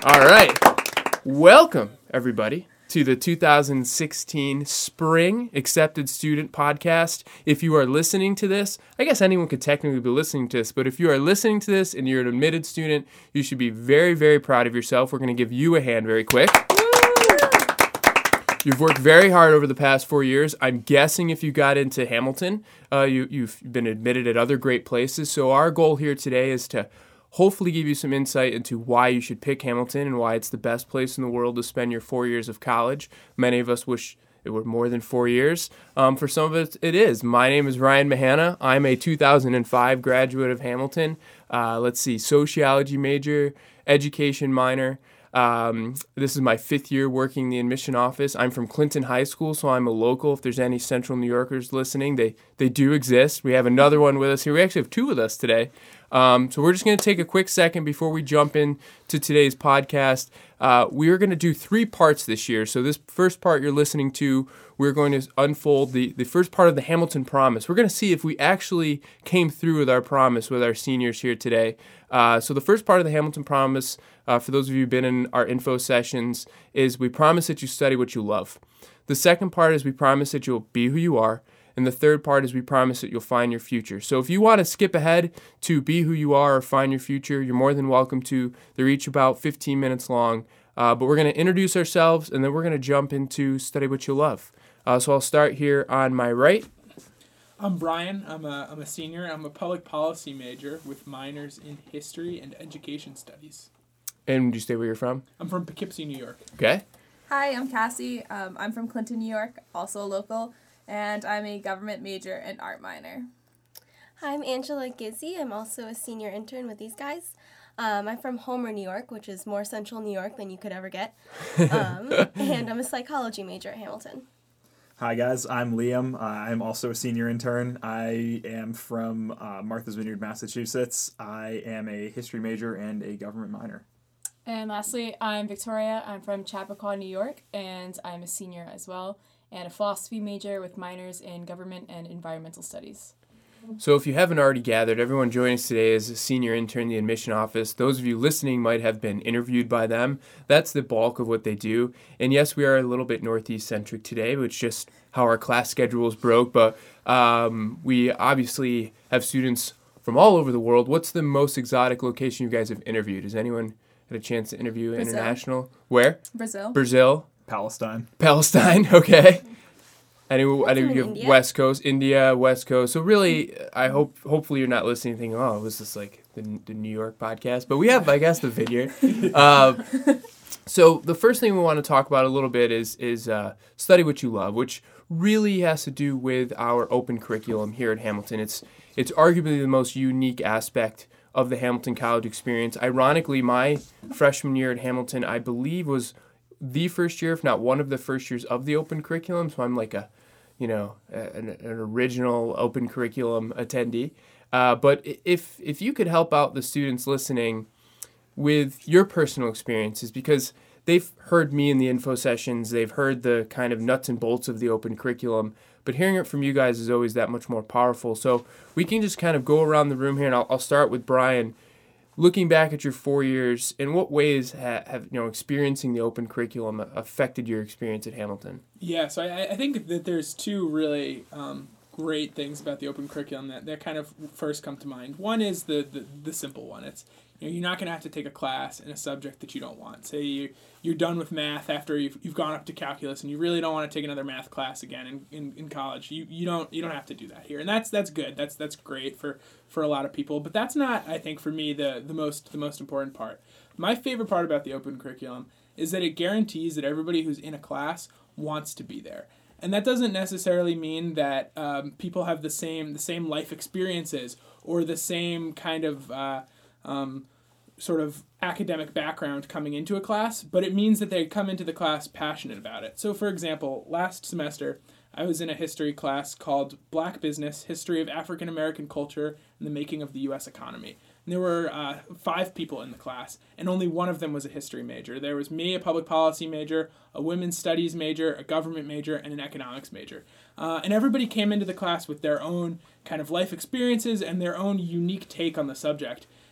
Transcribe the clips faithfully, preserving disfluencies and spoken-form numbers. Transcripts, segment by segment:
All right. Welcome, everybody, to the two thousand sixteen Spring Accepted Student Podcast. If you are listening to this, I guess anyone could technically be listening to this, but if you are listening to this and you're an admitted student, you should be very, very proud of yourself. We're going to give you a hand very quick. You've worked very hard over the past four years. I'm guessing if you got into Hamilton, uh, you, you've been admitted at other great places. So our goal here today is to hopefully give you some insight into why you should pick Hamilton and why it's the best place in the world to spend your four years of college. Many of us wish it were more than four years. Um, for some of us, it is. My name is Ryan Mahana. I'm a two thousand five graduate of Hamilton. Uh, let's see, sociology major, education minor. Um, this is my fifth year working the admission office. I'm from Clinton High School, so I'm a local. If there's any Central New Yorkers listening, they, they do exist. We have another one with us here. We actually have two with us today. Um, so we're just going to take a quick second before we jump into today's podcast. Uh, we are going to do three parts this year. So this first part you're listening to, we're going to unfold the, the first part of the Hamilton Promise. We're going to see if we actually came through with our promise with our seniors here today. Uh, so the first part of the Hamilton Promise, uh, for those of you who've been in our info sessions, is we promise that you study what you love. The second part is we promise that you'll be who you are. And the third part is we promise that you'll find your future. So if you want to skip ahead to be who you are or find your future, you're more than welcome to. They're each about fifteen minutes long. Uh, but we're going to introduce ourselves, and then we're going to jump into study what you love. Uh, so I'll start here on my right. I'm Brian. I'm a, I'm a senior. I'm a public policy major with minors in history and education studies. And would you say where you're from? I'm from Poughkeepsie, New York. Okay. Hi, I'm Cassie. Um, I'm from Clinton, New York, also a local. And I'm a government major and art minor. Hi, I'm Angela Gizzi. I'm also a senior intern with these guys. Um, I'm from Homer, New York, which is more central New York than you could ever get. Um, and I'm a psychology major at Hamilton. Hi, guys. I'm Liam. Uh, I'm also a senior intern. I am from uh, Martha's Vineyard, Massachusetts. I am a history major and a government minor. And lastly, I'm Victoria. I'm from Chappaqua, New York, and I'm a senior as well, and a philosophy major with minors in government and environmental studies. So if you haven't already gathered, everyone joining us today is a senior intern in the admission office. Those of you listening might have been interviewed by them. That's the bulk of what they do. And yes, we are a little bit Northeast-centric today, which is just how our class schedules broke. But um, we obviously have students from all over the world. What's the most exotic location you guys have interviewed? Has anyone had a chance to interview Brazil. international? Where? Brazil. Brazil. Palestine. Palestine, okay. Any, any in you have India. West Coast, India, West Coast. So really, I hope, hopefully you're not listening thinking, oh, was this like the, the New York podcast? But we have, I guess, the vineyard. uh, so the first thing we want to talk about a little bit is is uh, study what you love, which really has to do with our open curriculum here at Hamilton. It's it's arguably the most unique aspect of the Hamilton College experience. Ironically, my freshman year at Hamilton, I believe, was the first year, if not one of the first years of the open curriculum. So I'm like a, you know, an, an original open curriculum attendee. Uh, but if if you could help out the students listening with your personal experiences, because they've heard me in the info sessions, they've heard the kind of nuts and bolts of the open curriculum, but hearing it from you guys is always that much more powerful. So we can just kind of go around the room here, and I'll, I'll start with Brian. Looking back at your four years, in what ways ha- have you know experiencing the open curriculum affected your experience at Hamilton? Yeah, so I, I think that there's two really um, great things about the open curriculum that, that kind of first come to mind. One is the, the, the simple one. It's you know, you're not going to have to take a class in a subject that you don't want. Say you, you're done with math after you've, you've gone up to calculus and you really don't want to take another math class again in, in, in college. You you don't you don't have to do that here. And that's that's good. That's that's great for, for a lot of people. But that's not, I think, for me, the, the most the most important part. My favorite part about the open curriculum is that it guarantees that everybody who's in a class wants to be there. And that doesn't necessarily mean that um, people have the same the same life experiences or the same kind of uh, um, sort of academic background coming into a class, but it means that they come into the class passionate about it. So, for example, last semester, I was in a history class called Black Business, History of African American Culture and the Making of the U S Economy. And there were uh, five people in the class, and only one of them was a history major. There was me, a public policy major, a women's studies major, a government major, and an economics major. Uh, and everybody came into the class with their own kind of life experiences and their own unique take on the subject.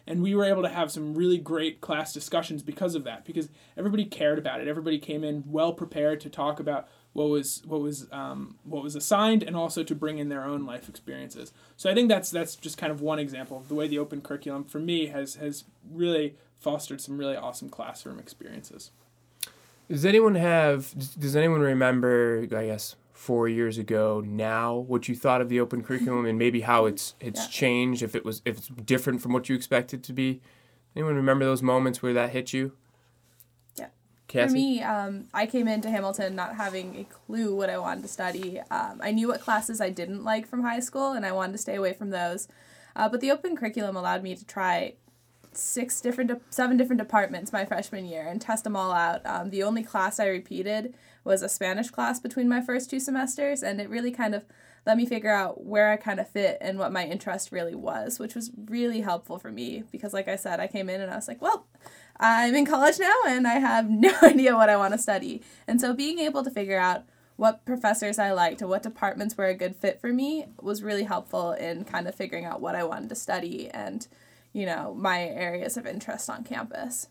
And we were able to have some really great class discussions because of that, because everybody cared about it. Everybody came in well prepared to talk about what was what was um, what was assigned, and also to bring in their own life experiences. So I think that's that's just kind of one example of the way the open curriculum for me has has really fostered some really awesome classroom experiences. Does anyone have? Does anyone remember? I guess four years ago now, what you thought of the open curriculum and maybe how it's it's Yeah. changed. If it was if it's different from what you expected to be. Anyone remember those moments where that hit you? Yeah. Cassie? For me, um, I came into Hamilton not having a clue what I wanted to study. Um, I knew what classes I didn't like from high school, and I wanted to stay away from those. Uh, but the open curriculum allowed me to try six different, de- seven different departments my freshman year and test them all out. Um, the only class I repeated was a Spanish class between my first two semesters, and it really kind of let me figure out where I kind of fit and what my interest really was, which was really helpful for me because, like I said, I came in and I was like, well, I'm in college now and I have no idea what I want to study. And so being able to figure out what professors I liked and what departments were a good fit for me was really helpful in kind of figuring out what I wanted to study and, you know, my areas of interest on campus.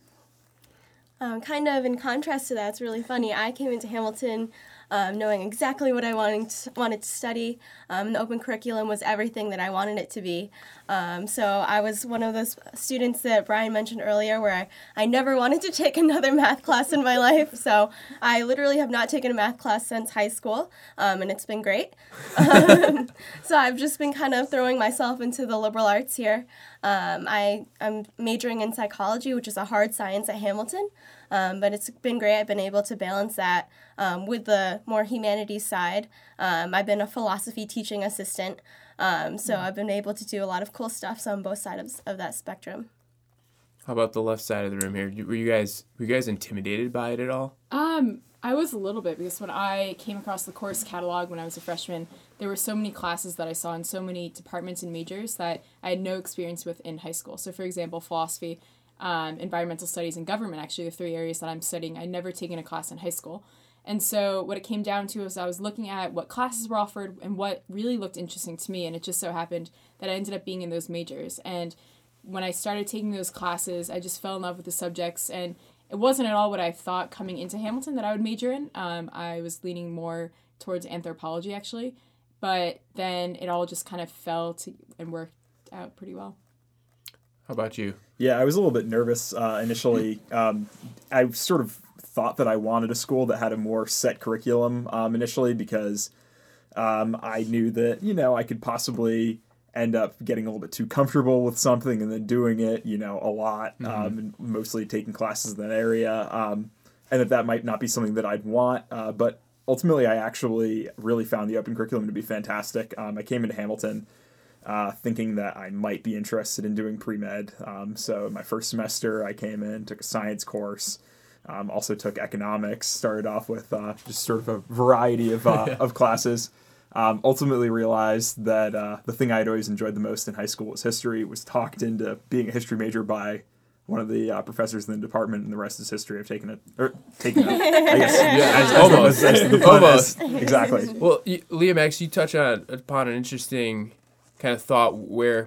Um, kind of in contrast to that, it's really funny. I came into Hamilton um, knowing exactly what I wanted to, wanted to study. Um, the open curriculum was everything that I wanted it to be. Um, so I was one of those students that Brian mentioned earlier where I, I never wanted to take another math class in my life. So I literally have not taken a math class since high school, um, and it's been great. Um, so I've just been kind of throwing myself into the liberal arts here. Um, I, I'm majoring in psychology, which is a hard science at Hamilton. Um, but it's been great. I've been able to balance that um, with the more humanities side. Um, I've been a philosophy teaching assistant, um, so I've been able to do a lot of cool stuff on both sides of, of that spectrum. How about the left side of the room here? You- Were you guys were you guys intimidated by it at all? Um, I was a little bit because when I came across the course catalog when I was a freshman, there were so many classes that I saw in so many departments and majors that I had no experience with in high school. So, for example, philosophy, um, environmental studies, and government, actually the three areas that I'm studying, I'd never taken a class in high school. And so what it came down to was I was looking at what classes were offered and what really looked interesting to me, and it just so happened that I ended up being in those majors. And when I started taking those classes, I just fell in love with the subjects, and it wasn't at all what I thought coming into Hamilton that I would major in. Um, I was leaning more towards anthropology, actually, but then it all just kind of fell to and worked out pretty well. How about you? Yeah, I was a little bit nervous uh, initially. Um, I sort of thought that I wanted a school that had a more set curriculum um, initially because um, I knew that, you know, I could possibly end up getting a little bit too comfortable with something and then doing it, you know, a lot, um, Mm-hmm. and mostly taking classes in that area, um, and that that might not be something that I'd want, uh, but ultimately I actually really found the open curriculum to be fantastic. Um, I came into Hamilton uh, thinking that I might be interested in doing pre-med, um, so in my first semester I came in, took a science course, um, also took economics, started off with uh, just sort of a variety of, uh, of classes. Um, ultimately realized that uh, the thing I'd always enjoyed the most in high school was history, was talked into being a history major by one of the uh, professors in the department, and the rest is history. I've taken it, or taken it, I guess. Yeah, as, almost. As, as the pun Almost. is. Exactly. Well, you, Liam, actually, you touch on upon an interesting kind of thought where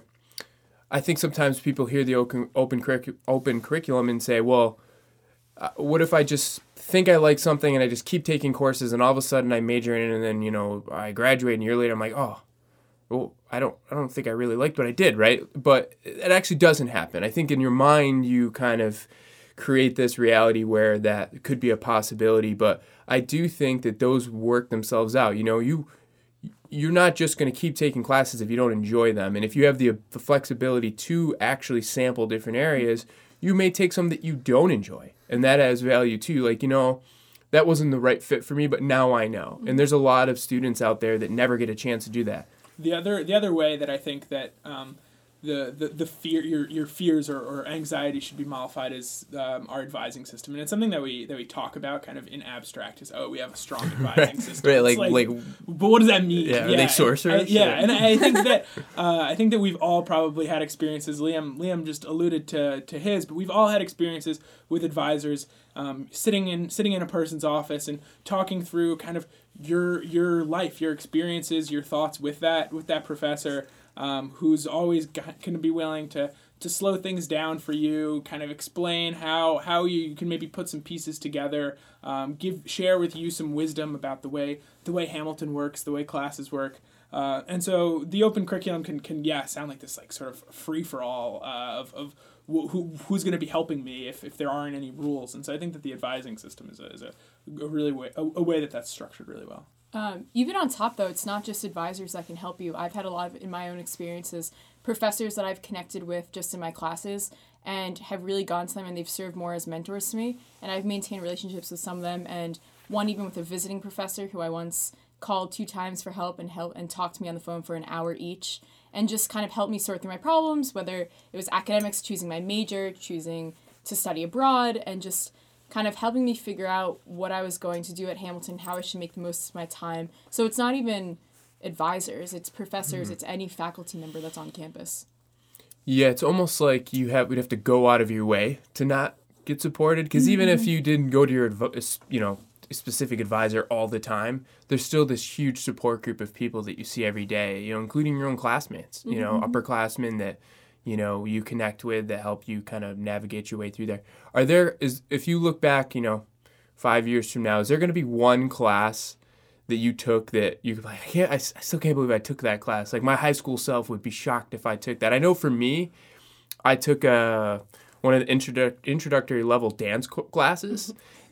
I think sometimes people hear the open open, curricu- open curriculum and say, well, uh, what if I just think I like something and I just keep taking courses and all of a sudden I major in it and then, you know, I graduate and a year later I'm like, oh, well, I don't I don't think I really liked what I did, right? But it actually doesn't happen. I think in your mind you kind of create this reality where that could be a possibility, but I do think that those work themselves out. You know, you you're not just going to keep taking classes if you don't enjoy them. And if you have the, the flexibility to actually sample different areas, you may take some that you don't enjoy. And that has value too. Like, you know, that wasn't the right fit for me, but now I know. And there's a lot of students out there that never get a chance to do that. The other the other way that I think that um, the, the the fear your your fears or, or anxiety should be mollified is um, our advising system, and it's something that we that we talk about kind of in abstract is oh we have a strong advising system. Right, It's like, like, but what does that mean? Yeah, are they sorcerers? I- yeah, Yeah. and I think that uh, I think that we've all probably had experiences. Liam Liam just alluded to to his, but we've all had experiences with advisors um, sitting in sitting in a person's office and talking through kind of your your life, your experiences, your thoughts with that with that professor. Um, who's always going to be willing to to slow things down for you, kind of explain how how you can maybe put some pieces together, um, give share with you some wisdom about the way the way Hamilton works, the way classes work. Uh, and so the open curriculum can, can yeah, sound like this like sort of free-for-all uh, of, of wh- who who's going to be helping me if, if there aren't any rules. And so I think that the advising system is a, is a, a really way, a, a way that that's structured really well. Um, even on top, though, it's not just advisors that can help you. I've had a lot of, in my own experiences, professors that I've connected with just in my classes and have really gone to them, and they've served more as mentors to me. And I've maintained relationships with some of them, and one even with a visiting professor who I once called two times for help and help and talked to me on the phone for an hour each, and just kind of helped me sort through my problems, whether it was academics, choosing my major, choosing to study abroad, and just kind of helping me figure out what I was going to do at Hamilton, how I should make the most of my time. So it's not even advisors, it's professors, mm-hmm. it's any faculty member that's on campus. Yeah, it's almost like you have would have to go out of your way to not get supported, because mm-hmm. even if you didn't go to your, you know, specific advisor all the time, there's still this huge support group of people that you see every day, you know, including your own classmates, you mm-hmm. know, upperclassmen that, you know, you connect with that help you kind of navigate your way through there. Are there, is if you look back, you know, five years from now, is there going to be one class that you took that you're like, I can't, I, I still can't believe I took that class. Like my high school self would be shocked if I took that. I know for me, I took a, one of the introdu- introductory level dance classes.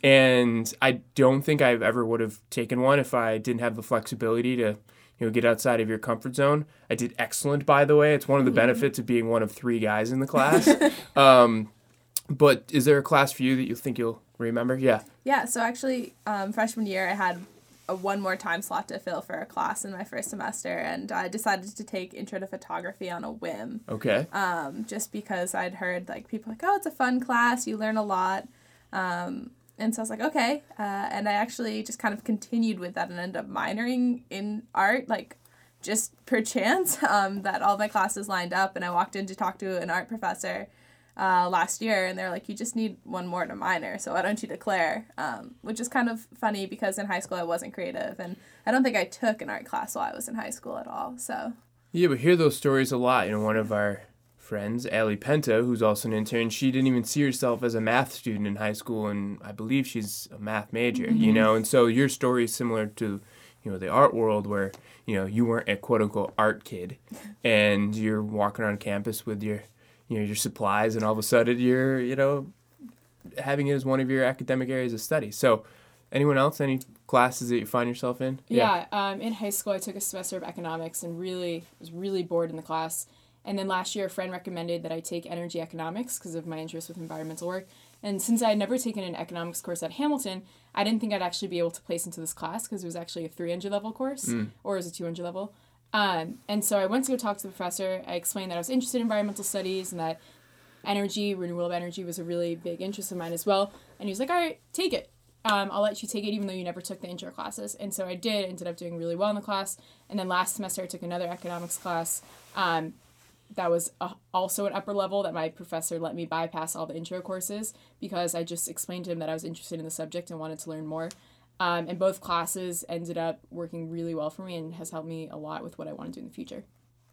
And I don't think I ever would have taken one if I didn't have the flexibility to, you know, get outside of your comfort zone. I did excellent, by the way. It's one of the benefits of being one of three guys in the class. um, but is there a class for you that you think you'll remember? Yeah. Yeah, so actually, um, freshman year, I had a one more time slot to fill for a class in my first semester, and I decided to take Intro to Photography on a whim. Okay. Um, just because I'd heard, like, people like, oh, it's a fun class, you learn a lot. Um... And so I was like, okay. Uh, and I actually just kind of continued with that and ended up minoring in art, like just per chance um, that all my classes lined up. And I walked in to talk to an art professor uh, last year, and they're like, you just need one more to minor, so why don't you declare? Um, which is kind of funny because in high school I wasn't creative, and I don't think I took an art class while I was in high school at all. So yeah, we hear those stories a lot. You know, one of our friends, Allie Penta, who's also an intern, she didn't even see herself as a math student in high school, and I believe she's a math major, mm-hmm. you know, and so your story is similar to, you know, the art world where, you know, you weren't a quote-unquote art kid, and you're walking around campus with your, you know, your supplies, and all of a sudden you're, you know, having it as one of your academic areas of study. So anyone else, any classes that you find yourself in? Yeah, yeah um, in high school I took a semester of economics and really was really bored in the class. And then last year, a friend recommended that I take energy economics because of my interest with environmental work. And since I had never taken an economics course at Hamilton, I didn't think I'd actually be able to place into this class because it was actually a three hundred level course, mm. or it was a two hundred level. Um, and so I went to go talk to the professor. I explained that I was interested in environmental studies and that energy, renewable energy, was a really big interest of mine as well. And he was like, all right, take it. Um, I'll let you take it even though you never took the intro classes. And so I did, ended up doing really well in the class. And then last semester I took another economics class. Um, that was a, also an upper level that my professor let me bypass all the intro courses because I just explained to him that I was interested in the subject and wanted to learn more. Um, and both classes ended up working really well for me and has helped me a lot with what I want to do in the future.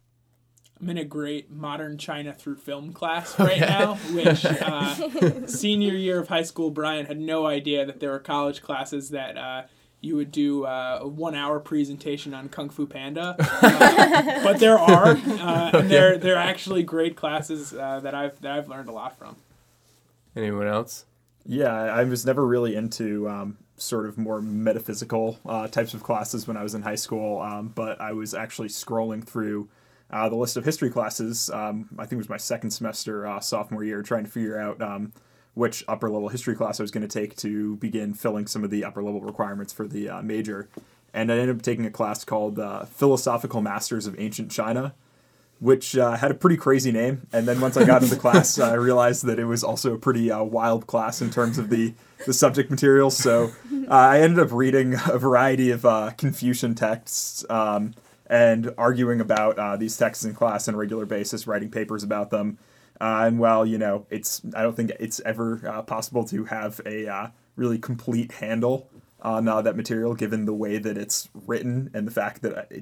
I'm in a great modern China through film class right now, which uh, senior year of high school, Brian had no idea that there were college classes that uh, you would do uh, a one-hour presentation on Kung Fu Panda, uh, but there are, uh, and they're they're actually great classes uh, that I've that I've learned a lot from. Anyone else? Yeah, I was never really into um, sort of more metaphysical uh, types of classes when I was in high school, um, but I was actually scrolling through uh, the list of history classes. Um, I think it was my second semester, uh, sophomore year, trying to figure out Um, which upper-level history class I was going to take to begin filling some of the upper-level requirements for the uh, major. And I ended up taking a class called uh, Philosophical Masters of Ancient China, which uh, had a pretty crazy name. And then once I got into the class, uh, I realized that it was also a pretty uh, wild class in terms of the, the subject material. So uh, I ended up reading a variety of uh, Confucian texts um, and arguing about uh, these texts in class on a regular basis, writing papers about them. Uh, and while, you know, it's I don't think it's ever uh, possible to have a uh, really complete handle on uh, that material, given the way that it's written and the fact that it's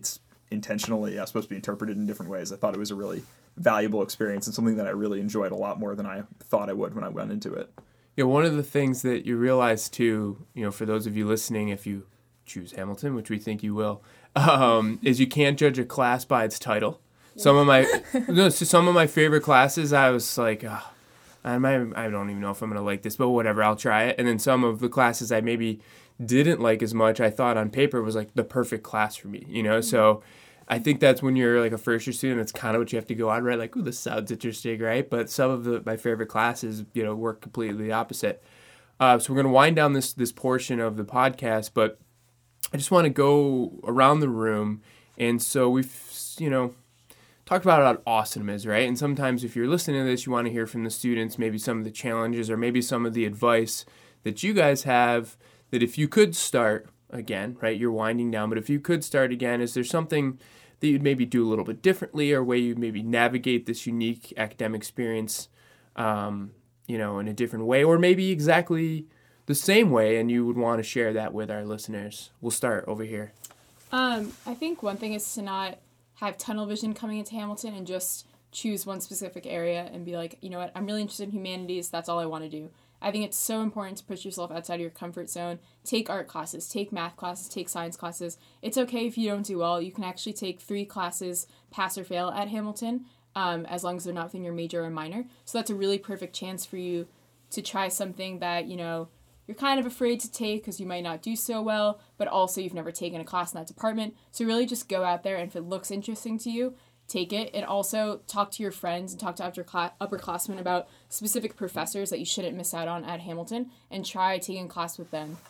intentionally uh, supposed to be interpreted in different ways. I thought it was a really valuable experience and something that I really enjoyed a lot more than I thought I would when I went into it. Yeah, one of the things that you realize too, you know, for those of you listening, if you choose Hamilton, which we think you will, um, is you can't judge a class by its title. Some of my no, so some of my favorite classes, I was like, oh, I might, I don't even know if I'm gonna like this, but whatever, I'll try it. And then some of the classes I maybe didn't like as much, I thought on paper was like the perfect class for me, you know. So I think that's when you're like a first year student, that's kind of what you have to go on, right? Like, ooh, this sounds interesting, right? But some of the my favorite classes, you know, work completely the opposite. Uh, so we're gonna wind down this this portion of the podcast, but I just want to go around the room, and so we've, you know, talked about how awesome it is, right? And sometimes if you're listening to this, you want to hear from the students, maybe some of the challenges or maybe some of the advice that you guys have, that if you could start again, right, you're winding down, but if you could start again, is there something that you'd maybe do a little bit differently, or way you maybe navigate this unique academic experience, um, you know, in a different way, or maybe exactly the same way, and you would want to share that with our listeners? We'll start over here. Um, I think one thing is to not have tunnel vision coming into Hamilton and just choose one specific area and be like, you know what, I'm really interested in humanities, that's all I want to do. I think it's so important to push yourself outside of your comfort zone. Take art classes, take math classes, take science classes. It's okay if you don't do well. You can actually take three classes, pass or fail at Hamilton, um, as long as they're not within your major or minor. So that's a really perfect chance for you to try something that, you know, you're kind of afraid to take because you might not do so well, but also you've never taken a class in that department. So really just go out there, and if it looks interesting to you, take it. And also talk to your friends and talk to upper class, upperclassmen about specific professors that you shouldn't miss out on at Hamilton, and try taking a class with them.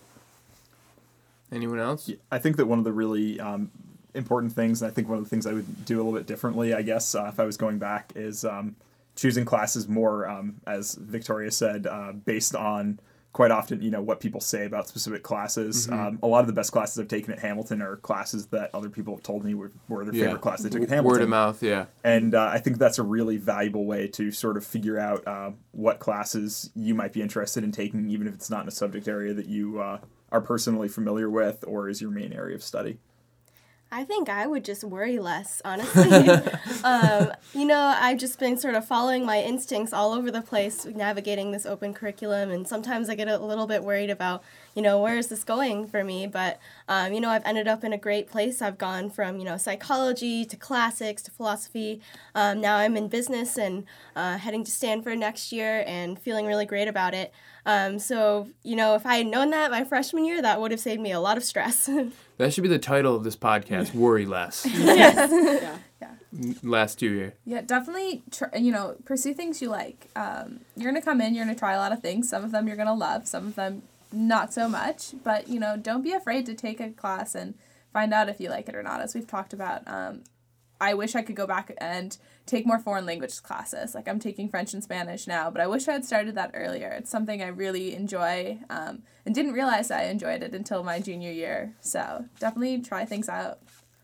Anyone else? Yeah, I think that one of the really um, important things, and I think one of the things I would do a little bit differently, I guess, uh, if I was going back, is um, choosing classes more, um, as Victoria said, uh, based on quite often, you know, what people say about specific classes. Mm-hmm. Um, a lot of the best classes I've taken at Hamilton are classes that other people have told me were, were their Yeah. favorite class they took at Hamilton. Word of mouth, yeah. And uh, I think that's a really valuable way to sort of figure out uh, what classes you might be interested in taking, even if it's not in a subject area that you uh, are personally familiar with or is your main area of study. I think I would just worry less, honestly. um, you know, I've just been sort of following my instincts all over the place, navigating this open curriculum, and sometimes I get a little bit worried about, you know, where is this going for me? But, um, you know, I've ended up in a great place. I've gone from, you know, psychology to classics to philosophy. Um, now I'm in business and uh, heading to Stanford next year and feeling really great about it. Um, so, you know, if I had known that my freshman year, that would have saved me a lot of stress. That should be the title of this podcast, Worry Less. Yeah. Last two year. Yeah, definitely, tr- you know, pursue things you like. Um, you're going to come in, you're going to try a lot of things. Some of them you're going to love, some of them not so much. But, you know, don't be afraid to take a class and find out if you like it or not. As we've talked about, um, I wish I could go back and take more foreign language classes. Like, I'm taking French and Spanish now, but I wish I had started that earlier. It's something I really enjoy, um, and didn't realize I enjoyed it until my junior year. So definitely try things out.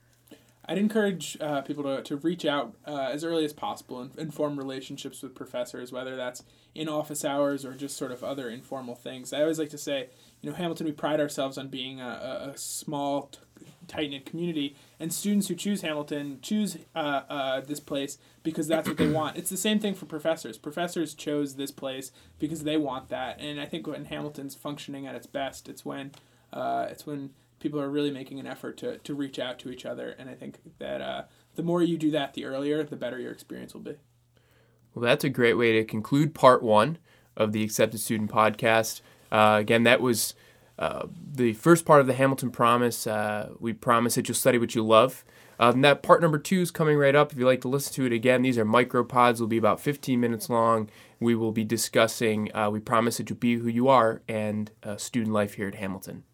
I'd encourage uh, people to, to reach out uh, as early as possible and, and form relationships with professors, whether that's in office hours or just sort of other informal things. I always like to say, you know, Hamilton, we pride ourselves on being a, a, a small, t- tight-knit community, and students who choose Hamilton choose uh, uh, this place because that's what they want. It's the same thing for professors. Professors chose this place because they want that, and I think when Hamilton's functioning at its best, it's when uh, it's when people are really making an effort to, to reach out to each other, and I think that uh, the more you do that, the earlier, the better your experience will be. Well, that's a great way to conclude part one of the Accepted Student Podcast. Uh, again, that was uh, the first part of the Hamilton Promise. Uh, we promise that you'll study what you love. Uh, and that part number two is coming right up. If you'd like to listen to it again, these are micropods. Will be about fifteen minutes long. We will be discussing, uh, we promise that you'll be who you are, and uh, student life here at Hamilton.